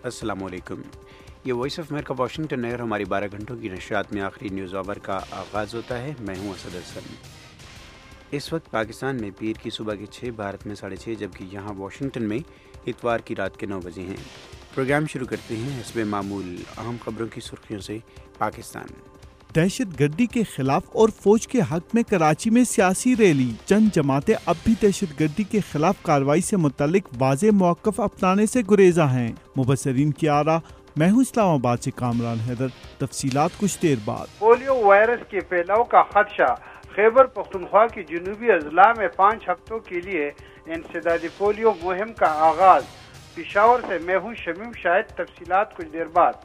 السلام علیکم۔ یہ وائس آف امریکہ واشنگٹن ہے اور ہماری 12 گھنٹوں کی نشریات میں آخری نیوز آور کا آغاز ہوتا ہے۔ میں ہوں اسد حسن۔ اس وقت پاکستان میں پیر کی صبح کے 6، بھارت میں 6:30، جبکہ یہاں واشنگٹن میں اتوار کی رات کے 9 بجے ہیں۔ پروگرام شروع کرتے ہیں حسب معمول اہم خبروں کی سرخیوں سے۔ پاکستان دہشت گردی کے خلاف اور فوج کے حق میں کراچی میں سیاسی ریلی۔ چند جماعتیں اب بھی دہشت گردی کے خلاف کارروائی سے متعلق واضح موقف اپنانے سے گریزاں ہیں۔ مبصرین کی آرا۔ میں ہوں اسلام آباد سے کامران حیدر۔ تفصیلات کچھ دیر بعد۔ پولیو وائرس کے پھیلاؤ کا خدشہ۔ خیبر پختونخوا کی جنوبی اضلاع میں 5 ہفتوں کے لیے انسدادی پولیو مہم کا آغاز۔ پشاور سے میں ہوں شمیم شاہد۔ تفصیلات کچھ دیر بعد۔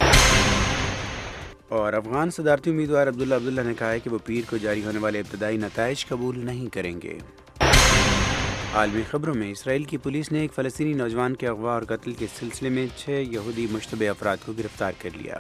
اور افغان صدارتی امیدوار عبداللہ نے کہا ہے کہ وہ پیر کو جاری ہونے والے ابتدائی نتائج قبول نہیں کریں گے۔ عالمی خبروں میں اسرائیل کی پولیس نے ایک فلسطینی نوجوان کے اغوا اور قتل کے سلسلے میں 6 یہودی مشتبہ افراد کو گرفتار کر لیا۔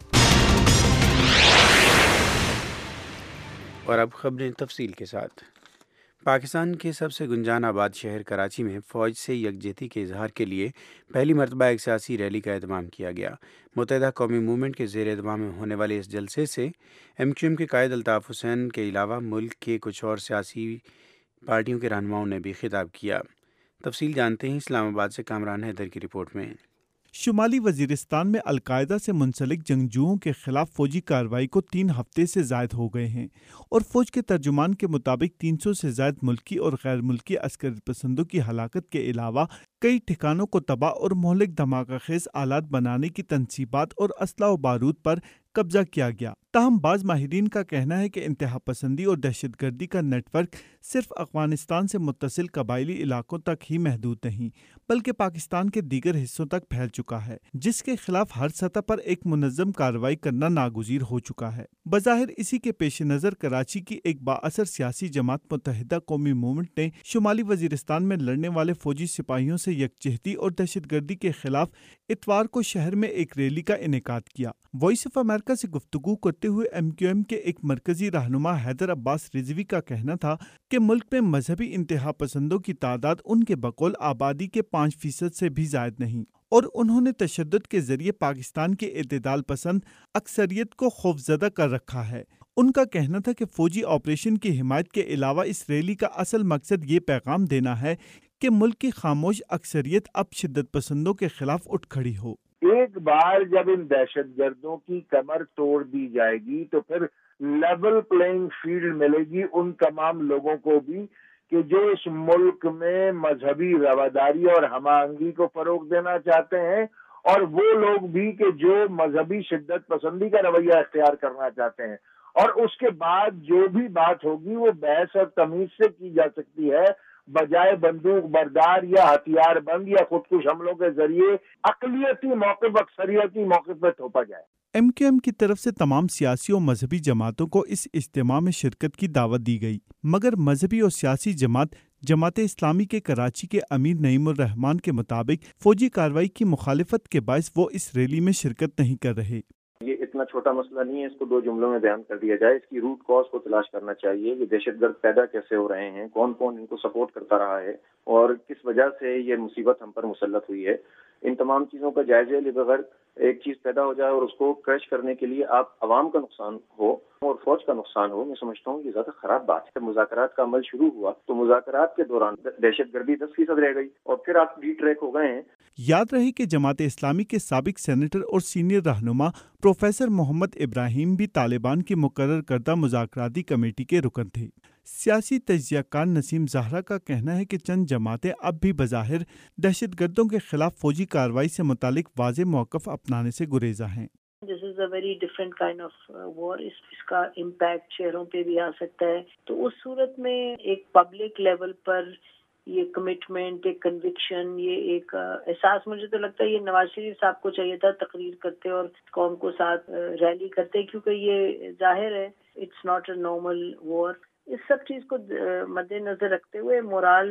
اور اب خبریں تفصیل کے ساتھ۔ پاکستان کے سب سے گنجان آباد شہر کراچی میں فوج سے یکجہتی کے اظہار کے لیے پہلی مرتبہ ایک سیاسی ریلی کا اہتمام کیا گیا۔ متحدہ قومی موومنٹ کے زیر اہتمام میں ہونے والے اس جلسے سے MQM کے قائد الطاف حسین کے علاوہ ملک کے کچھ اور سیاسی پارٹیوں کے رہنماؤں نے بھی خطاب کیا۔ تفصیل جانتے ہیں اسلام آباد سے کامران حیدر کی رپورٹ میں۔ شمالی وزیرستان میں القاعدہ سے منسلک جنگجوؤں کے خلاف فوجی کارروائی کو 3 ہفتے سے زائد ہو گئے ہیں اور فوج کے ترجمان کے مطابق 300 سے زائد ملکی اور غیر ملکی عسکری پسندوں کی ہلاکت کے علاوہ کئی ٹھکانوں کو تباہ اور مہلک دھماکہ خیز آلات بنانے کی تنصیبات اور اسلحہ و بارود پر قبضہ کیا گیا۔ تاہم بعض ماہرین کا کہنا ہے کہ انتہا پسندی اور دہشت گردی کا نیٹ ورک صرف افغانستان سے متصل قبائلی علاقوں تک ہی محدود نہیں بلکہ پاکستان کے دیگر حصوں تک پھیل چکا ہے، جس کے خلاف ہر سطح پر ایک منظم کارروائی کرنا ناگزیر ہو چکا ہے۔ بظاہر اسی کے پیش نظر کراچی کی ایک بااثر سیاسی جماعت متحدہ قومی موومنٹ نے شمالی وزیرستان میں لڑنے والے فوجی سپاہیوں سے یکجہتی اور دہشت گردی کے خلاف اتوار کو شہر میں ایک ریلی کا انعقاد کیا۔ وائس آف امریکہ سے گفتگو کرتے ہوئے MQM کے ایک مرکزی رہنما حیدر عباس رضوی کا کہنا تھا کہ ملک میں مذہبی انتہا پسندوں کی تعداد ان کے بقول آبادی کے 5% سے بھی زائد نہیں، اور انہوں نے تشدد کے ذریعے پاکستان کے اعتدال پسند اکثریت کو خوفزدہ کر رکھا ہے۔ ان کا کہنا تھا کہ فوجی آپریشن کی حمایت کے علاوہ اس ریلی کا اصل مقصد یہ پیغام دینا ہے کہ ملک کی خاموش اکثریت اب شدت پسندوں کے خلاف اٹھ کھڑی ہو۔ ایک بار جب ان دہشت گردوں کی کمر توڑ دی جائے گی تو پھر لیول پلینگ فیلڈ ملے گی ان تمام لوگوں کو بھی کہ جو اس ملک میں مذہبی رواداری اور ہم آہنگی کو فروغ دینا چاہتے ہیں، اور وہ لوگ بھی کہ جو مذہبی شدت پسندی کا رویہ اختیار کرنا چاہتے ہیں۔ اور اس کے بعد جو بھی بات ہوگی وہ بحث اور تمیز سے کی جا سکتی ہے، بجائے بندوق بردار یا ہتھیار بند یا خودکش حملوں کے ذریعے اقلیتی موقف اکثریتی موقف میں تھوپا جائے۔ MQM کی طرف سے تمام سیاسی و مذہبی جماعتوں کو اس اجتماع میں شرکت کی دعوت دی گئی، مگر مذہبی اور سیاسی جماعت اسلامی کے کراچی کے امیر نعیم الرحمان کے مطابق فوجی کارروائی کی مخالفت کے باعث وہ اس ریلی میں شرکت نہیں کر رہے۔ یہ اتنا چھوٹا مسئلہ نہیں ہے، اس کو 2 جملوں میں بیان کر دیا جائے۔ اس کی روٹ کاز کو تلاش کرنا چاہیے، یہ دہشت گرد پیدا کیسے ہو رہے ہیں، کون کون ان کو سپورٹ کرتا رہا ہے اور کس وجہ سے یہ مصیبت ہم پر مسلط ہوئی ہے۔ ان تمام چیزوں کا جائزہ لے بغیر ایک چیز پیدا ہو جائے اور اس کو کریش کرنے کے لیے آپ عوام کا نقصان ہو اور فوج کا نقصان ہو، میں سمجھتا ہوں یہ زیادہ خراب بات ہے۔ مذاکرات کا عمل شروع ہوا تو مذاکرات کے دوران دہشت گردی 10% رہ گئی اور پھر آپ ڈی ٹریک ہو گئے ہیں۔ یاد رہے کہ جماعت اسلامی کے سابق سینیٹر اور سینئر رہنما پروفیسر محمد ابراہیم بھی طالبان کی مقرر کردہ مذاکراتی کمیٹی کے رکن تھے۔ سیاسی تجزیہ کار نسیم زہرا کا کہنا ہے کہ چند جماعتیں اب بھی بظاہر دہشت گردوں کے خلاف فوجی کارروائی سے متعلق واضح موقف اپنانے سے گریزاں ہیں۔ This is a very different kind of war. اس کا امپیکٹ شہروں پہ بھی آ سکتا ہے، تو اس صورت میں ایک پبلک لیول پر یہ کمٹمنٹ، ایک کنوکشن، یہ ایک احساس، مجھے تو لگتا ہے یہ نواز شریف صاحب کو چاہیے تھا تقریر کرتے اور قوم کو ساتھ ریلی کرتے، کیونکہ یہ ظاہر ہے it's not a normal war. اس سب چیز کو مد نظر رکھتے ہوئے مورال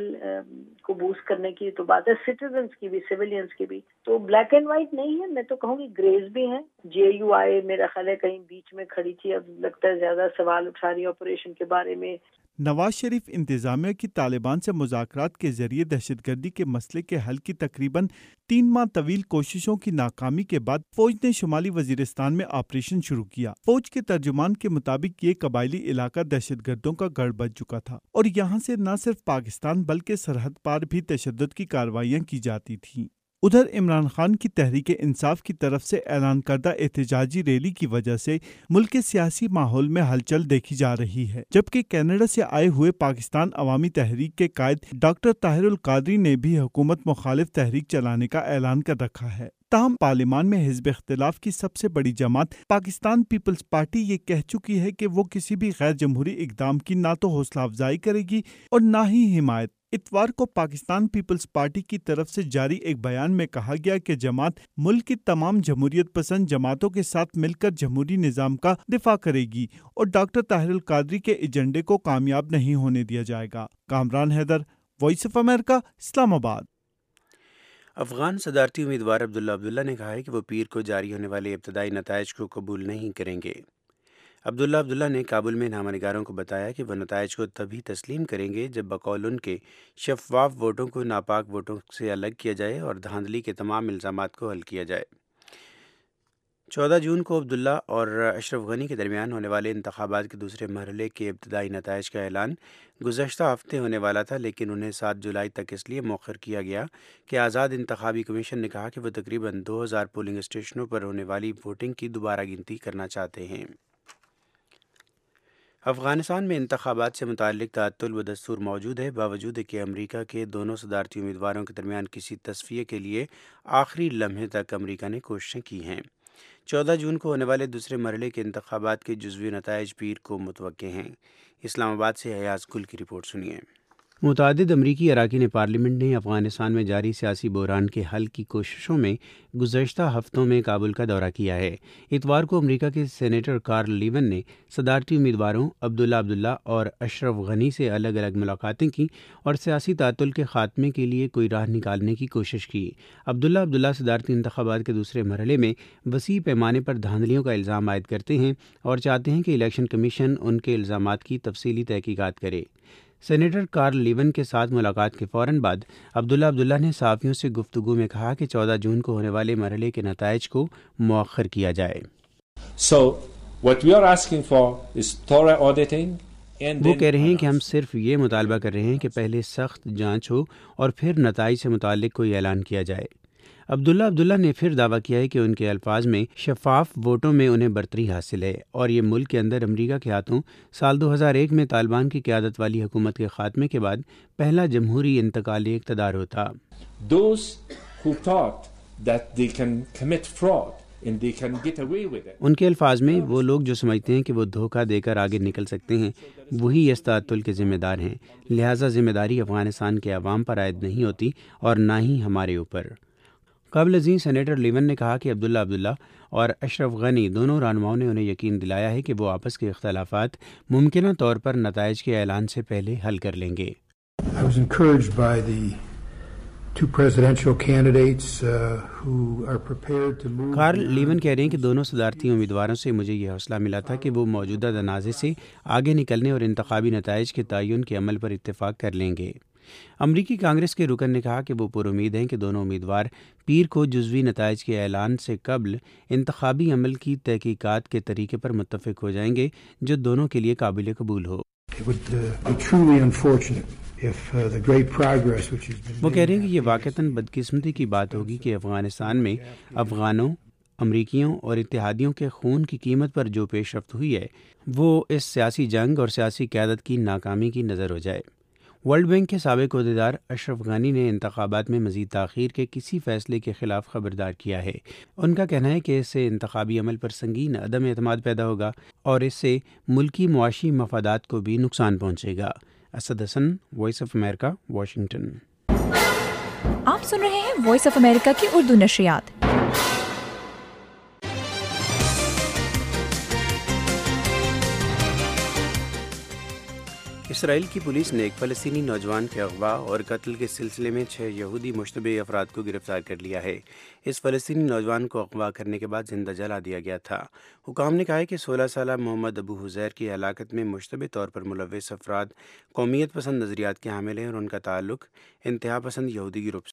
کو بوسٹ کرنے کی تو بات ہے، سٹیزنز کی بھی، سویلینز کی بھی، تو بلیک اینڈ وائٹ نہیں ہے، میں تو کہوں گی گریز بھی ہیں۔ JUI میرا خیال ہے کہیں بیچ میں کھڑی تھی، اب لگتا ہے زیادہ سوال اٹھا رہی ہے آپریشن کے بارے میں۔ نواز شریف انتظامیہ کی طالبان سے مذاکرات کے ذریعے دہشت گردی کے مسئلے کے حل کی تقریباً 3 ماہ طویل کوششوں کی ناکامی کے بعد فوج نے شمالی وزیرستان میں آپریشن شروع کیا۔ فوج کے ترجمان کے مطابق یہ قبائلی علاقہ دہشت گردوں کا گڑھ بن چکا تھا اور یہاں سے نہ صرف پاکستان بلکہ سرحد پار بھی تشدد کی کارروائیاں کی جاتی تھیں۔ ادھر عمران خان کی تحریک انصاف کی طرف سے اعلان کردہ احتجاجی ریلی کی وجہ سے ملک کے سیاسی ماحول میں ہلچل دیکھی جا رہی ہے، جبکہ کینیڈا سے آئے ہوئے پاکستان عوامی تحریک کے قائد ڈاکٹر طاہر القادری نے بھی حکومت مخالف تحریک چلانے کا اعلان کر رکھا ہے۔ تاہم پارلیمان میں حزب اختلاف کی سب سے بڑی جماعت پاکستان پیپلز پارٹی یہ کہہ چکی ہے کہ وہ کسی بھی غیر جمہوری اقدام کی نہ تو حوصلہ افزائی کرے گی اور نہ ہی حمایت۔ اتوار کو پاکستان پیپلز پارٹی کی طرف سے جاری ایک بیان میں کہا گیا کہ جماعت ملک کی تمام جمہوریت پسند جماعتوں کے ساتھ مل کر جمہوری نظام کا دفاع کرے گی اور ڈاکٹر طاہر القادری کے ایجنڈے کو کامیاب نہیں ہونے دیا جائے گا۔ Kamran Haider, voice of America, Islamabad. افغان صدارتی امیدوار عبداللہ نے کہا ہے کہ وہ پیر کو جاری ہونے والے ابتدائی نتائج کو قبول نہیں کریں گے۔ عبداللہ نے کابل میں نامہ نگاروں کو بتایا کہ وہ نتائج کو تبھی تسلیم کریں گے جب بقول ان کے شفاف ووٹوں کو ناپاک ووٹوں سے الگ کیا جائے اور دھاندلی کے تمام الزامات کو حل کیا جائے۔ 14 جون کو عبداللہ اور اشرف غنی کے درمیان ہونے والے انتخابات کے دوسرے مرحلے کے ابتدائی نتائج کا اعلان گزشتہ ہفتے ہونے والا تھا، لیکن انہیں 7 جولائی تک اس لیے مؤخر کیا گیا کہ آزاد انتخابی کمیشن نے کہا کہ وہ تقریباً 2000 پولنگ اسٹیشنوں پر ہونے والی ووٹنگ کی دوبارہ گنتی کرنا چاہتے ہیں۔ افغانستان میں انتخابات سے متعلق تعطل بدستور موجود ہے، باوجود کہ امریکہ کے دونوں صدارتی امیدواروں کے درمیان کسی تصفیے کے لیے آخری لمحے تک امریکہ نے کوششیں کی ہیں۔ 14 جون کو ہونے والے دوسرے مرحلے کے انتخابات کے جزوی نتائج پیر کو متوقع ہیں۔ اسلام آباد سے ایاز گل کی رپورٹ سنیے۔ متعدد امریکی اراکین پارلیمنٹ نے افغانستان میں جاری سیاسی بحران کے حل کی کوششوں میں گزشتہ ہفتوں میں کابل کا دورہ کیا ہے۔ اتوار کو امریکہ کے سینیٹر کارل لیون نے صدارتی امیدواروں عبداللہ اور اشرف غنی سے الگ الگ ملاقاتیں کی اور سیاسی تعطل کے خاتمے کے لیے کوئی راہ نکالنے کی کوشش کی۔ عبداللہ صدارتی انتخابات کے دوسرے مرحلے میں وسیع پیمانے پر دھاندلیوں کا الزام عائد کرتے ہیں اور چاہتے ہیں کہ الیکشن کمیشن ان کے الزامات کی تفصیلی تحقیقات کرے۔ سینیٹر کارل لیون کے ساتھ ملاقات کے فوراً بعد عبداللہ نے صحافیوں سے گفتگو میں کہا کہ 14 جون کو ہونے والے مرحلے کے نتائج کو مؤخر کیا جائے۔ What we are asking for is thorough auditing وہ کہہ رہے ہیں کہ ہم صرف یہ مطالبہ کر رہے ہیں کہ پہلے سخت جانچ ہو اور پھر نتائج سے متعلق کوئی اعلان کیا جائے۔ عبداللہ نے پھر دعویٰ کیا ہے کہ ان کے الفاظ میں شفاف ووٹوں میں انہیں برتری حاصل ہے اور یہ ملک کے اندر امریکہ کے ہاتھوں سال 2001 میں طالبان کی قیادت والی حکومت کے خاتمے کے بعد پہلا جمہوری انتقالی اقتدار ہوتا۔ those who thought that they can commit fraud and they can get away with it. ان کے الفاظ میں وہ لوگ جو سمجھتے ہیں کہ وہ دھوکہ دے کر آگے نکل سکتے ہیں وہی اس تعطل کے ذمہ دار ہیں، لہٰذا ذمہ داری افغانستان کے عوام پر عائد نہیں ہوتی اور نہ ہی ہمارے اوپر۔ قبل ازیں سینیٹر لیون نے کہا کہ عبداللہ اور اشرف غنی دونوں رہنماؤں نے انہیں یقین دلایا ہے کہ وہ آپس کے اختلافات ممکنہ طور پر نتائج کے اعلان سے پہلے حل کر لیں گے۔ I was encouraged by the two presidential candidates who are prepared to move. Carl Leon کہہ رہے ہیں کہ دونوں صدارتی امیدواروں سے مجھے یہ حوصلہ ملا تھا کہ وہ موجودہ تنازع سے آگے نکلنے اور انتخابی نتائج کے تعین کے عمل پر اتفاق کر لیں گے۔ امریکی کانگریس کے رکن نے کہا کہ وہ پر امید ہیں کہ دونوں امیدوار پیر کو جزوی نتائج کے اعلان سے قبل انتخابی عمل کی تحقیقات کے طریقے پر متفق ہو جائیں گے جو دونوں کے لیے قابل قبول ہو۔ وہ کہہ رہے ہیں کہ یہ واقعتاً بدقسمتی کی بات ہوگی کہ افغانستان میں افغانوں، امریکیوں اور اتحادیوں کے خون کی قیمت پر جو پیش رفت ہوئی ہے وہ اس سیاسی جنگ اور سیاسی قیادت کی ناکامی کی نظر ہو جائے۔ ورلڈ بینک کے سابق عہدیدار اشرف غنی نے انتخابات میں مزید تاخیر کے کسی فیصلے کے خلاف خبردار کیا ہے۔ ان کا کہنا ہے کہ اس سے انتخابی عمل پر سنگین عدم اعتماد پیدا ہوگا اور اس سے ملکی معاشی مفادات کو بھی نقصان پہنچے گا۔ Asad Hasan, voice of America, Washington. آپ سن رہے ہیں وائس آف امریکہ کی اردو نشریات۔ اسرائیل کی پولیس نے ایک فلسطینی نوجوان کے اغوا اور قتل کے سلسلے میں 6 یہودی مشتبہ افراد کو گرفتار کر لیا ہے۔ اس فلسطینی نوجوان کو اغوا کرنے کے بعد زندہ جلا دیا گیا تھا۔ حکام نے کہا ہے کہ 16 سالہ محمد ابو حزیر کی ہلاکت میں مشتبہ طور پر ملوث افراد قومیت پسند نظریات کے حامل ہیں اور ان کا تعلق انتہا پسند یہودی گروپ